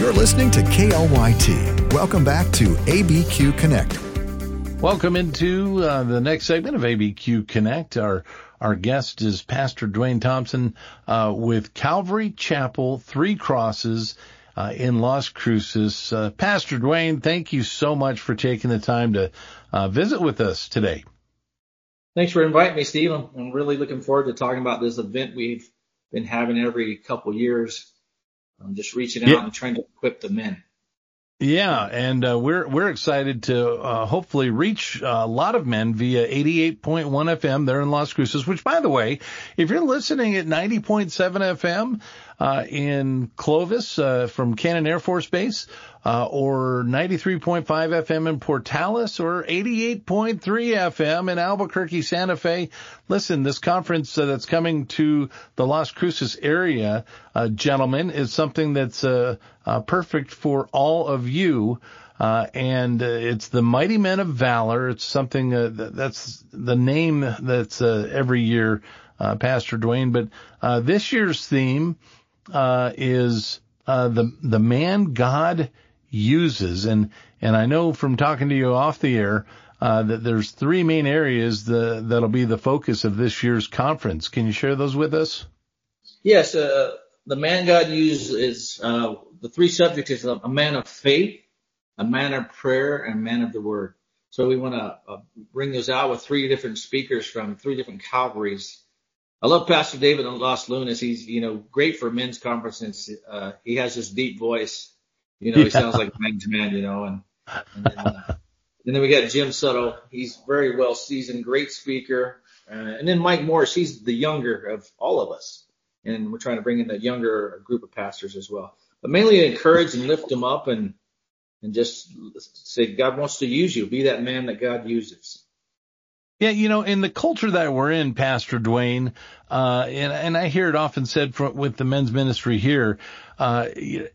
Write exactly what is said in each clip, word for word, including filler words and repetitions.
You're listening to K L Y T. Welcome back to A B Q Connect. Welcome into uh, the next segment of A B Q Connect. Our our guest is Pastor Dwayne Thompson uh, with Calvary Chapel, Three Crosses uh, in Las Cruces. Uh, Pastor Dwayne, thank you so much for taking the time to uh, visit with us today. Thanks for inviting me, Steve. I'm, I'm really looking forward to talking about this event we've been having every couple years. I'm just reaching out yeah. and trying to equip the men. Yeah, and uh, we're we're excited to uh, hopefully reach a lot of men via eighty-eight point one F M there in Las Cruces, which, by the way, if you're listening at ninety point seven F M uh, in Clovis uh, from Cannon Air Force Base, uh, or ninety-three point five F M in Portales, or eighty-eight point three F M in Albuquerque, Santa Fe, listen, this conference uh, that's coming to the Las Cruces area, uh, gentlemen, is something that's uh, uh, perfect for all of you. Uh, and uh, it's the Mighty Men of Valor. It's something uh, that, that's the name that's uh, every year, uh, Pastor Dwayne. But uh, this year's theme uh, is uh, the the man God uses, and and I know from talking to you off the air uh, that there's three main areas the, that'll be the focus of this year's conference. Can you share those with us? Yes, uh, the man God uses is uh, the three subjects is a man of faith, a man of prayer, and a man of the word. So we want to uh, bring those out with three different speakers from three different Calvaries. I love Pastor David in Los Lunas. He's, you know, great for men's conferences. Uh, he has this deep voice. You know, he yeah. sounds like a man's man, you know, and, and, then, uh, and then we got Jim Suttle. He's very well seasoned, great speaker. Uh, and then Mike Morris, he's the younger of all of us. And we're trying to bring in a younger group of pastors as well. But mainly encourage and lift them up and, and just say, God wants to use you. Be that man that God uses. Yeah, you know, in the culture that we're in, Pastor Dwayne, uh, and, and I hear it often said from, with the men's ministry here, uh, it,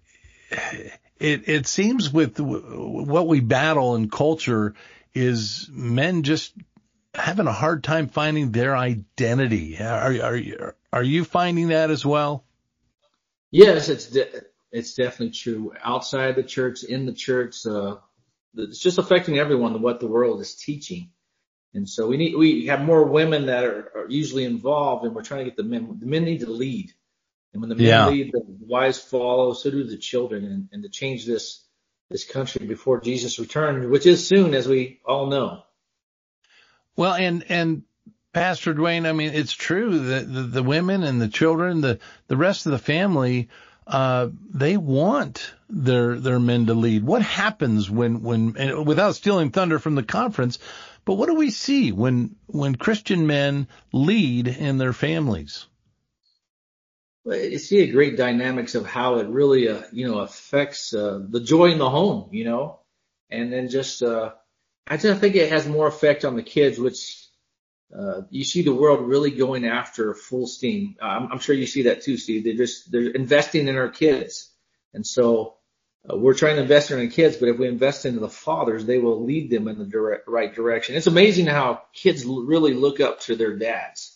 it seems with what we battle in culture is men just having a hard time finding their identity. Are, are, are you finding that as well? Yes, it's de- it's definitely true. Outside the church, in the church, uh, it's just affecting everyone what the world is teaching. And so we need, we have more women that are, are usually involved, and we're trying to get the men. The men need to lead. And when the men yeah. lead, the wives follow, so do the children, and, and to change this, this country before Jesus returns, which is soon, as we all know. Well, and, and Pastor Dwayne, I mean, it's true that the, the women and the children, the, the rest of the family, uh, they want their, their men to lead. What happens when, when, and without stealing thunder from the conference, but what do we see when, when Christian men lead in their families? Well, you see a great dynamics of how it really, uh, you know, affects, uh, the joy in the home, you know, and then just, uh, I just think it has more effect on the kids, which, uh, you see the world really going after full steam. I'm, I'm sure you see that too, Steve. They're just, they're investing in our kids. And so, Uh, we're trying to invest in our kids, but if we invest into the fathers, they will lead them in the direct, right direction. It's amazing how kids l- really look up to their dads.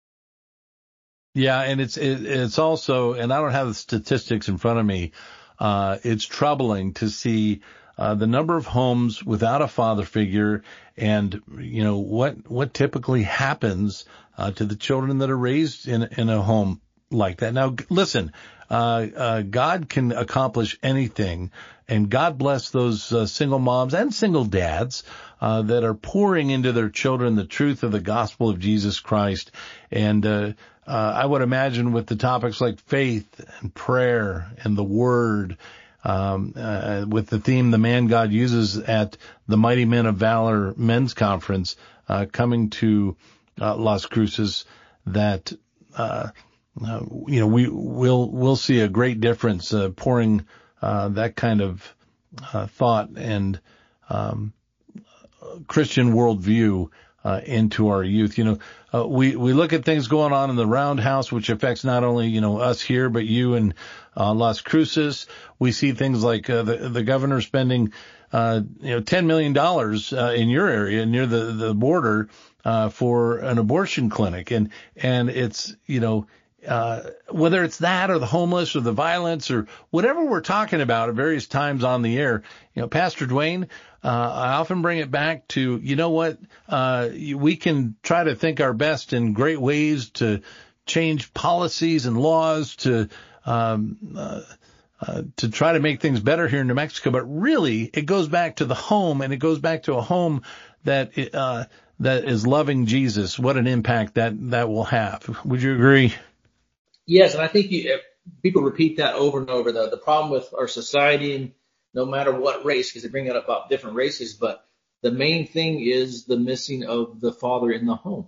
Yeah, and it's it, it's also, and I don't have the statistics in front of me, uh, it's troubling to see uh, the number of homes without a father figure, and you know what what typically happens uh, to the children that are raised in in a home like that. Now, listen. Uh, uh, God can accomplish anything, and God bless those uh, single moms and single dads uh, that are pouring into their children the truth of the gospel of Jesus Christ. And uh, uh, I would imagine with the topics like faith and prayer and the word, um, uh, with the theme the man God uses at the Mighty Men of Valor Men's Conference uh, coming to uh, Las Cruces, that uh Uh, you know, we will we'll see a great difference uh, pouring uh, that kind of uh, thought and um, Christian worldview uh, into our youth. You know, uh, we we look at things going on in the Roundhouse, which affects not only you know us here, but you in uh, Las Cruces. We see things like uh, the the governor spending uh, you know ten million dollars uh, in your area near the the border uh, for an abortion clinic, and and it's you know. uh, whether it's that or the homeless or the violence or whatever we're talking about at various times on the air, you know, Pastor Dwayne, uh, I often bring it back to, you know what, uh, we can try to think our best in great ways to change policies and laws to, um, uh, uh, to try to make things better here in New Mexico. But really, it goes back to the home, and it goes back to a home that, uh, that is loving Jesus. What an impact that, that will have. Would you agree? Yes, and I think you, people repeat that over and over. The, the problem with our society, and no matter what race, because they bring it up about different races, but the main thing is the missing of the father in the home.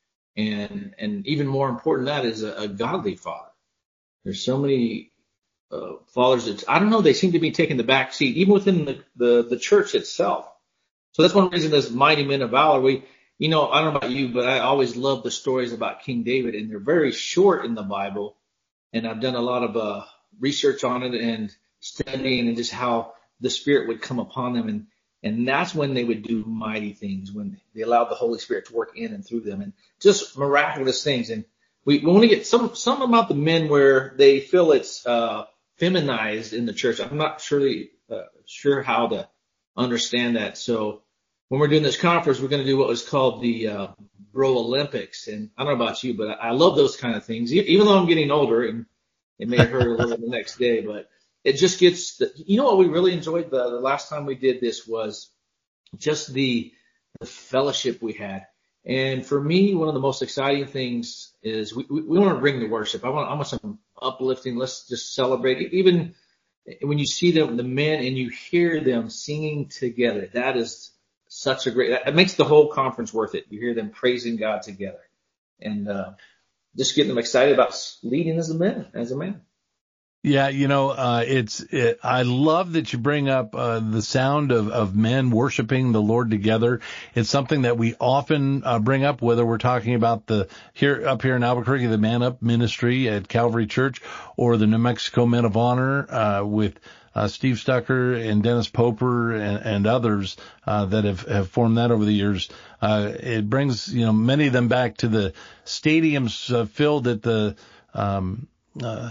And and even more important than that is a, a godly father. There's so many uh, fathers that, I don't know, they seem to be taking the back seat, even within the, the, the church itself. So that's one reason this Mighty Men of Valor, we, you know, I don't know about you, but I always love the stories about King David, and they're very short in the Bible. And I've done a lot of uh, research on it and studying, and just how the Spirit would come upon them. And, and that's when they would do mighty things, when they allowed the Holy Spirit to work in and through them, and just miraculous things. And we, we want to get some, some about the men where they feel it's uh, feminized in the church. I'm not surely uh, sure how to understand that. So when we're doing this conference, we're going to do what was called the uh, Bro Olympics. And I don't know about you, but I, I love those kind of things, even though I'm getting older, and it may hurt a little the next day, but it just gets, the, you know what we really enjoyed the, the last time we did this was just the, the fellowship we had. And for me, one of the most exciting things is we, we, we want to bring the worship. I want, I want some uplifting. Let's just celebrate. Even when you see them, the men, and you hear them singing together, that is such a great, it makes the whole conference worth it. You hear them praising God together, and uh, just getting them excited about leading as a man, as a man. Yeah, you know, uh, it's, it, I love that you bring up, uh, the sound of, of men worshiping the Lord together. It's something that we often, uh, bring up, whether we're talking about the, here, up here in Albuquerque, the Man Up ministry at Calvary Church, or the New Mexico Men of Honor, uh, with, uh, Steve Stucker and Dennis Poper and, and others, uh, that have, have formed that over the years. Uh, it brings, you know, many of them back to the stadiums, uh, filled at the, um, uh,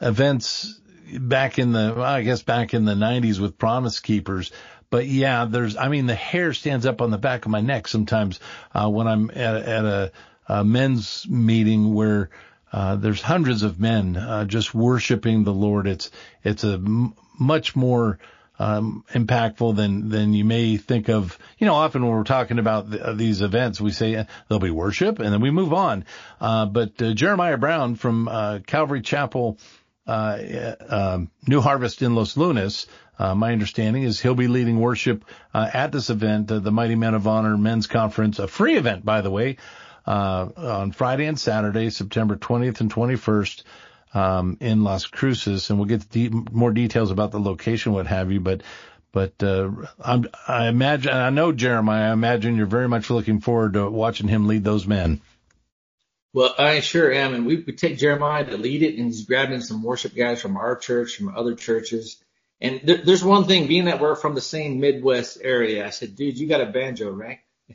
events back in the, well, I guess back in the nineties with Promise Keepers. But yeah, there's, I mean, the hair stands up on the back of my neck sometimes, uh, when I'm at, at a, a men's meeting where, uh, there's hundreds of men, uh, just worshiping the Lord. It's, it's a m- much more, um, impactful than, than you may think of. You know, often when we're talking about the, uh, these events, we say uh, there'll be worship and then we move on. Uh, but, uh, Jeremiah Brown from, uh, Calvary Chapel, Uh, um, New Harvest in Los Lunas, uh, my understanding is he'll be leading worship, uh, at this event, uh, the Mighty Men of Honor Men's Conference, a free event, by the way, uh, on Friday and Saturday, September twentieth and twenty-first, um, in Las Cruces. And we'll get de- more details about the location, what have you. But, but, uh, I'm, I imagine, I know Jeremiah, I imagine you're very much looking forward to watching him lead those men. Well, I sure am. And we, we take Jeremiah to lead it, and he's grabbing some worship guys from our church, from other churches. And th- there's one thing, being that we're from the same Midwest area, I said, dude, you got a banjo, right?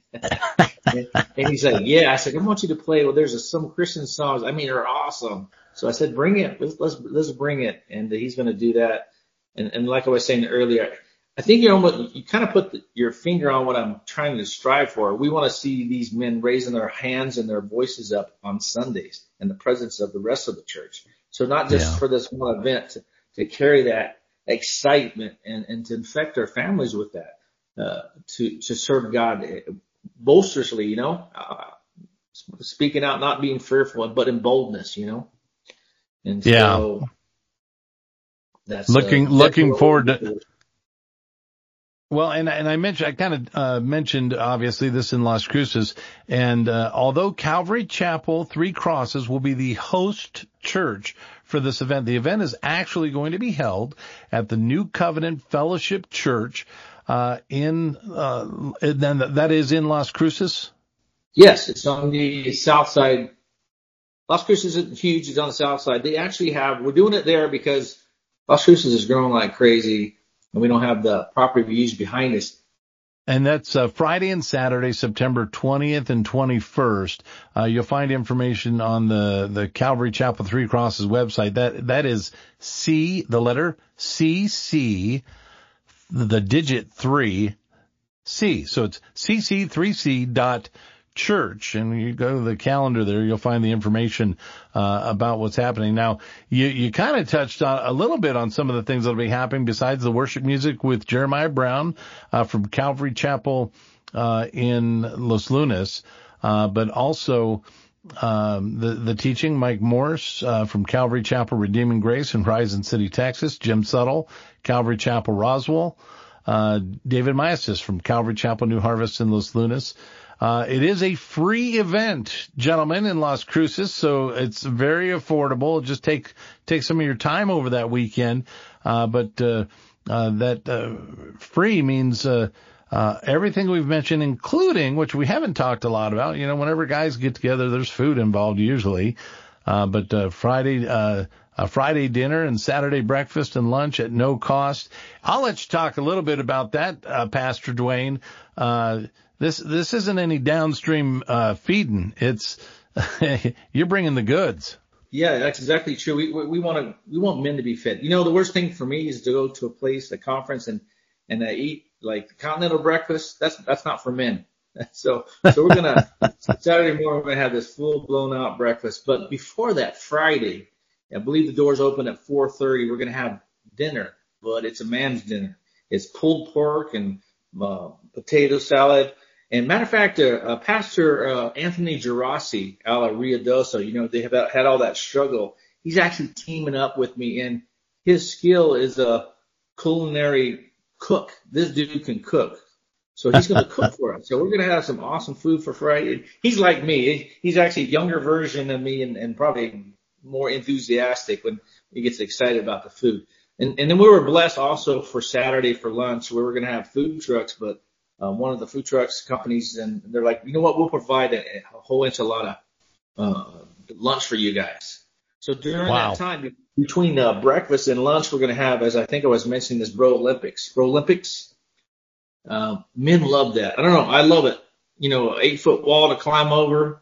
and, and he's like, yeah. I said, I want you to play. Well, there's a, some Christian songs. I mean, they're awesome. So I said, bring it. Let's, let's, let's bring it. And he's going to do that. And, and like I was saying earlier, I think you're almost, you kind of put the, your finger on what I'm trying to strive for. We want to see these men raising their hands and their voices up on Sundays in the presence of the rest of the church. So not just yeah. for this one event, to, to carry that excitement and, and to infect our families with that, uh, to, to serve God boisterously, you know, uh, speaking out, not being fearful, but in boldness, you know. And so yeah. that's looking, uh, looking forward to. Well, and, and I mentioned, I kind of, uh, mentioned obviously this in Las Cruces, and, uh, although Calvary Chapel Three Crosses will be the host church for this event, the event is actually going to be held at the New Covenant Fellowship Church, uh, in, uh, then that is in Las Cruces? Yes, it's on the south side. Las Cruces isn't huge, it's on the south side. They actually have, we're doing it there because Las Cruces is growing like crazy, and we don't have the property we use behind us. And that's uh, Friday and Saturday, September twentieth and twenty-first. Uh, you'll find information on the, the Calvary Chapel Three Crosses website. That, that is C, the letter C C, the digit three, C. So it's C C three C dot church. And when you go to the calendar there, you'll find the information, uh, about what's happening. Now, you, you kind of touched on a little bit on some of the things that'll be happening besides the worship music with Jeremiah Brown, uh, from Calvary Chapel, uh, in Los Lunas, uh, but also, um, the, the teaching, Mike Morris, uh, from Calvary Chapel Redeeming Grace in Horizon City, Texas, Jim Suttle, Calvary Chapel Roswell, uh, David Maestas from Calvary Chapel New Harvest in Los Lunas. Uh, it is a free event, gentlemen, in Las Cruces, so it's very affordable. Just take, take some of your time over that weekend. Uh, but, uh, uh, that, uh, free means, uh, uh, everything we've mentioned, including, which we haven't talked a lot about, you know, whenever guys get together, there's food involved usually. Uh, but, uh, Friday, uh, a Friday dinner and Saturday breakfast and lunch at no cost. I'll let you talk a little bit about that, uh, Pastor Dwayne. Uh, This, this isn't any downstream, uh, feeding. It's, you're bringing the goods. Yeah, that's exactly true. We, we, we want to, we want men to be fed. You know, the worst thing for me is to go to a place, a conference and, and uh, eat like continental breakfast. That's, that's not for men. So, so we're going to, Saturday morning, we're going to have this full blown out breakfast. But before that, Friday, I believe the doors open at four thirty. We're going to have dinner, but it's a man's dinner. It's pulled pork and, uh, potato salad. And matter of fact, uh, uh, Pastor uh, Anthony Gerasi, out of Ruidoso, you know, they have had all that struggle. He's actually teaming up with me, and his skill is a culinary cook. This dude can cook. So he's going to cook for us. So we're going to have some awesome food for Friday. He's like me. He's actually a younger version of me and, and probably more enthusiastic when he gets excited about the food. And, and then we were blessed also for Saturday for lunch where we're going to have food trucks, but Um, one of the food trucks companies, and they're like, you know what, we'll provide a, a whole enchilada uh, lunch for you guys. So during wow. that time, between uh, breakfast and lunch, we're going to have, as I think I was mentioning, this Bro Olympics. Bro Olympics, uh, men love that. I don't know, I love it. You know, eight foot wall to climb over.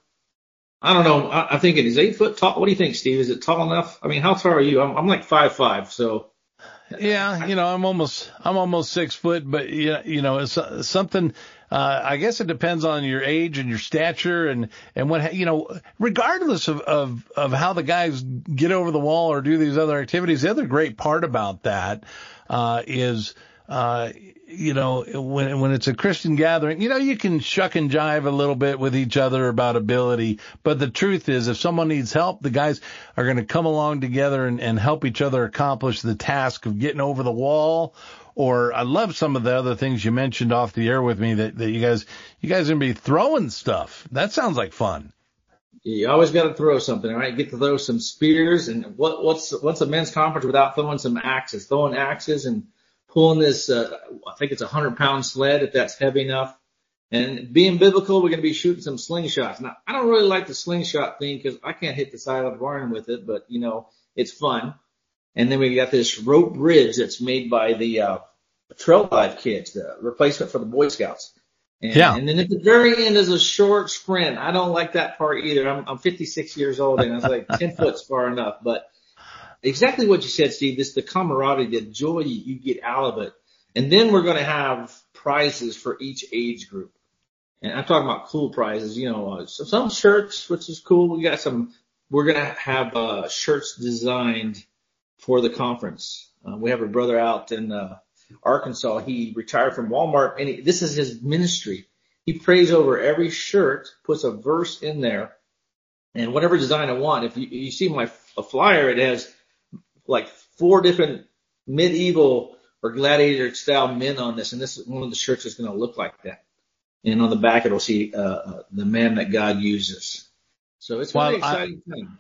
I don't know. I, I'm thinking, is eight foot tall? What do you think, Steve? Is it tall enough? I mean, how tall are you? I'm, I'm like five five, so. Yeah, you know, I'm almost, I'm almost six foot, but yeah, you know, it's something, uh, I guess it depends on your age and your stature and, and what, you know, regardless of, of, of how the guys get over the wall or do these other activities. The other great part about that, uh, is, uh, you know, when, when it's a Christian gathering, you know, you can shuck and jive a little bit with each other about ability. But the truth is, if someone needs help, the guys are going to come along together and, and help each other accomplish the task of getting over the wall. Or I love some of the other things you mentioned off the air with me that, that you guys, you guys are going to be throwing stuff. That sounds like fun. You always got to throw something, all right? Get to throw some spears. And what, what's, what's a men's conference without throwing some axes, throwing axes and pulling this, uh, I think it's a hundred pound sled if that's heavy enough. And being biblical, we're going to be shooting some slingshots. Now, I don't really like the slingshot thing because I can't hit the side of the barn with it, but you know, it's fun. And then we got this rope bridge that's made by the, uh, Trail Life kids, the replacement for the Boy Scouts. And, yeah. and then at the very end is a short sprint. I don't like that part either. I'm, I'm fifty-six years old and I was like ten foot's far enough, but exactly what you said, Steve, this, the camaraderie, the joy you get out of it. And then we're going to have prizes for each age group. And I'm talking about cool prizes, you know, uh, so some shirts, which is cool. We got some, we're going to have, uh, shirts designed for the conference. Uh, we have a brother out in, uh, Arkansas. He retired from Walmart and he, this is his ministry. He prays over every shirt, puts a verse in there and whatever design I want. If you, you see my a flyer, it has like four different medieval or gladiator style men on this. And this is one of the shirts is going to look like that. And on the back, it'll see, uh, the man that God uses. So it's a well, really exciting I, thing.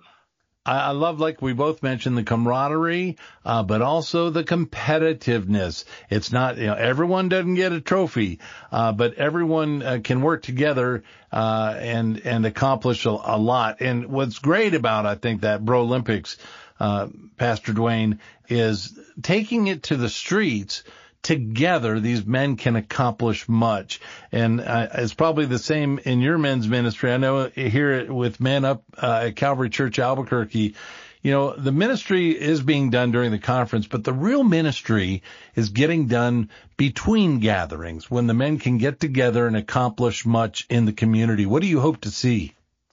I love, like we both mentioned, the camaraderie, uh, but also the competitiveness. It's not, you know, everyone doesn't get a trophy, uh, but everyone uh, can work together, uh, and, and accomplish a, a lot. And what's great about, I think, that Bro Olympics, uh, Pastor Dwayne, is taking it to the streets together, these men can accomplish much. And uh, it's probably the same in your men's ministry. I know here with Men Up uh, at Calvary Church Albuquerque, you know, the ministry is being done during the conference, but the real ministry is getting done between gatherings when the men can get together and accomplish much in the community. What do you hope to see?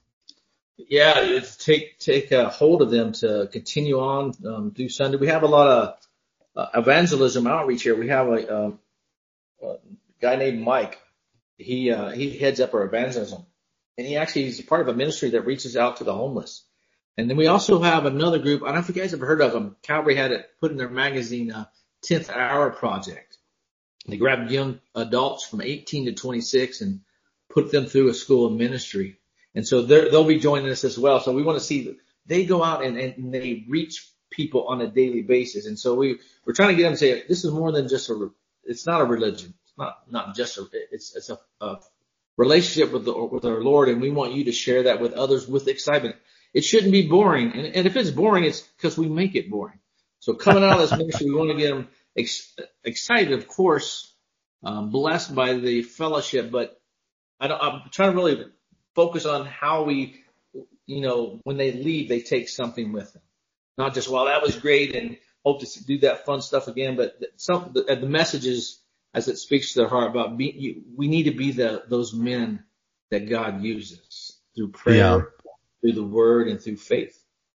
Yeah, it's take take a hold of them to continue on um, through Sunday. We have a lot of uh, evangelism outreach here. We have a, uh, a guy named Mike. He uh, he heads up our evangelism, and he actually is part of a ministry that reaches out to the homeless. And then we also have another group. I don't know if you guys have heard of them. Calvary had it put in their magazine, uh, tenth Hour Project. They grabbed young adults from eighteen to twenty-six and put them through a school of ministry. And so they'll be joining us as well. So we want to see they go out and, and they reach people on a daily basis. And so we, we're trying to get them to say, this is more than just a, it's not a religion. It's not, not just a, it's, it's a, a relationship with the, with our Lord. And we want you to share that with others with excitement. It shouldn't be boring. And, and if it's boring, it's because we make it boring. So coming out of this ministry, we want to get them ex- excited, of course, um, blessed by the fellowship, but I don't, I'm trying to really focus on how we, you know, when they leave, they take something with them. Not just, well, that was great and hope to do that fun stuff again, but some, the, the messages as it speaks to their heart about be, you, we need to be the, those men that God uses through prayer, yeah. through the word, and through faith.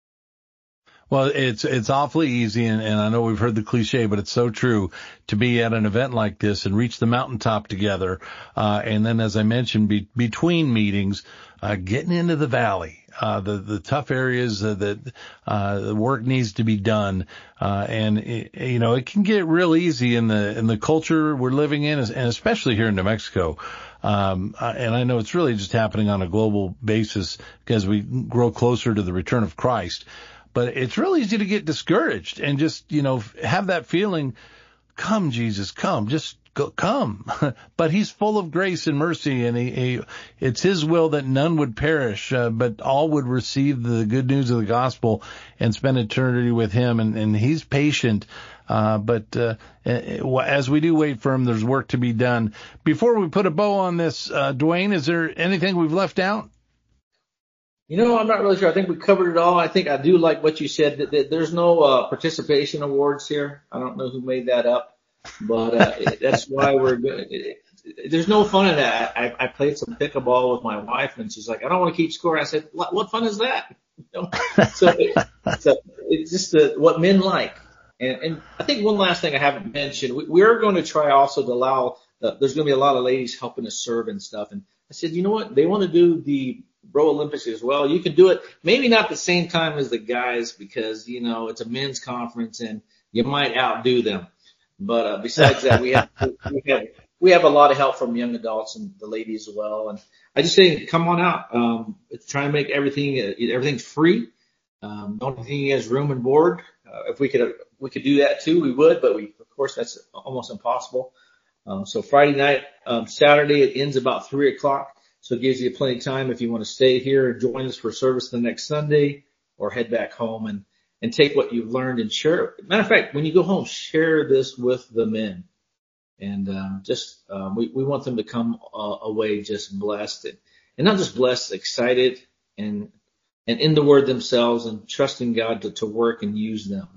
Well, it's it's awfully easy, and, and I know we've heard the cliche, but it's so true, to be at an event like this and reach the mountaintop together. Uh, and then, as I mentioned, be, between meetings, uh, getting into the valley, uh, the, the tough areas uh, that uh, the work needs to be done. Uh, and, it, you know, it can get real easy in the in the culture we're living in, and especially here in New Mexico. Um, and I know it's really just happening on a global basis because we grow closer to the return of Christ. But it's real easy to get discouraged and just, you know, have that feeling, come, Jesus, come, just go, come. But he's full of grace and mercy, and he, he, it's his will that none would perish, uh, but all would receive the good news of the gospel and spend eternity with him. And, and he's patient. Uh, but uh, as we do wait for him, there's work to be done. Before we put a bow on this, uh, Dwayne, is there anything we've left out? You know, I'm not really sure. I think we covered it all. I think I do like what you said. That, that there's no uh, participation awards here. I don't know who made that up, but uh, that's why we're good. It, it, there's no fun in that. I, I played some pickleball with my wife, and she's like, "I don't want to keep score." I said, "What, what fun is that?" You know? So, it, so it's just uh, what men like. And, and I think one last thing I haven't mentioned, we, we're going to try also to allow. Uh, there's going to be a lot of ladies helping us serve and stuff. And I said, you know what? They want to do the Bro Olympics as well. You can do it, maybe not the same time as the guys because, you know, it's a men's conference and you might outdo them. But uh, besides that, we have, we have, we have a lot of help from young adults and the ladies as well. And I just say, come on out. Um, try and make everything, uh, everything's free. Um, the only thing is room and board. Uh, if we could, uh, we could do that too, we would, but we, of course, that's almost impossible. Um, so Friday night, um, Saturday, it ends about three o'clock. So it gives you plenty of time if you want to stay here and join us for service the next Sunday or head back home and, and take what you've learned and share. Matter of fact, when you go home, share this with the men. And um, just um, we, we want them to come uh, away just blessed and, and not just blessed, excited and and in the word themselves and trusting God to, to work and use them.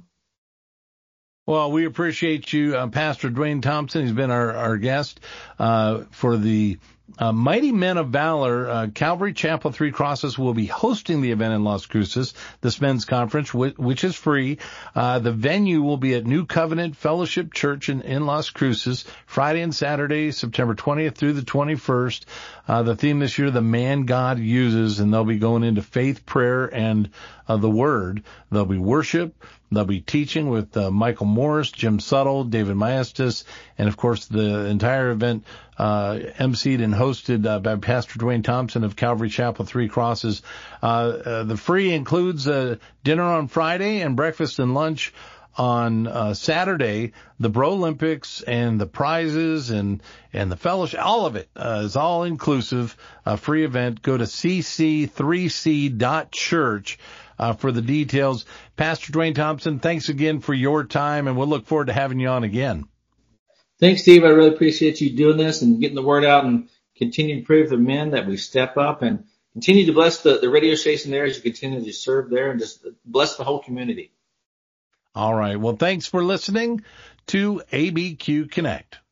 Well, we appreciate you, uh, Pastor Dwayne Thompson. He's been our, our guest uh, for the Uh, Mighty Men of Valor. uh, Calvary Chapel Three Crosses will be hosting the event in Las Cruces, this men's conference, which, which is free. Uh, the venue will be at New Covenant Fellowship Church in, in Las Cruces, Friday and Saturday, September twentieth through the twenty-first. Uh, the theme this year, the man God uses, and they'll be going into faith, prayer, and uh, the word. There'll be worship. They'll be teaching with uh, Michael Morris, Jim Suttle, David Maestas, and of course the entire event uh emceed and hosted uh, by Pastor Dwayne Thompson of Calvary Chapel Three Crosses. Uh, uh the free includes uh, dinner on Friday and breakfast and lunch on uh, Saturday. The Bro Olympics and the prizes and and the fellowship, all of it uh, is all inclusive. A free event. Go to c c three c dot church. Uh, for the details. Pastor Dwayne Thompson, thanks again for your time, and we'll look forward to having you on again. Thanks, Steve. I really appreciate you doing this and getting the word out, and continue to pray for the men that we step up and continue to bless the, the radio station there as you continue to serve there, and just bless the whole community. All right. Well, thanks for listening to A B Q Connect.